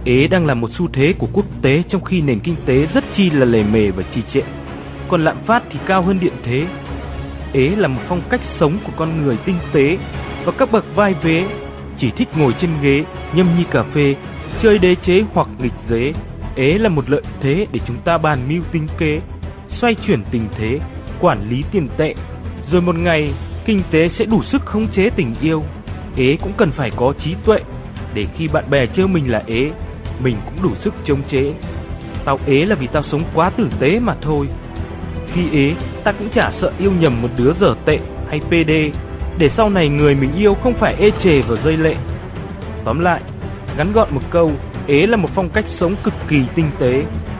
Ế đang là một xu thế của quốc tế, trong khi nền kinh tế rất chi là lề mề và trì trệ, còn lạm phát thì cao hơn điện thế. Ế là một phong cách sống của con người tinh tế, và các bậc vai vế chỉ thích ngồi trên ghế, nhâm nhi cà phê, chơi đế chế hoặc nghịch dế. Ế là một lợi thế để chúng ta bàn mưu tính kế, xoay chuyển tình thế, quản lý tiền tệ. Rồi một ngày, kinh tế sẽ đủ sức khống chế tình yêu. Ế cũng cần phải có trí tuệ, để khi bạn bè trêu mình là ế, mình cũng đủ sức chống chế. Tao ế là vì tao sống quá tử tế mà thôi. Khi ế, ta cũng chả sợ yêu nhầm một đứa dở tệ hay PD, để sau này người mình yêu không phải ê chề vào rơi lệ. Tóm lại, ngắn gọn một câu, ế là một phong cách sống cực kỳ tinh tế,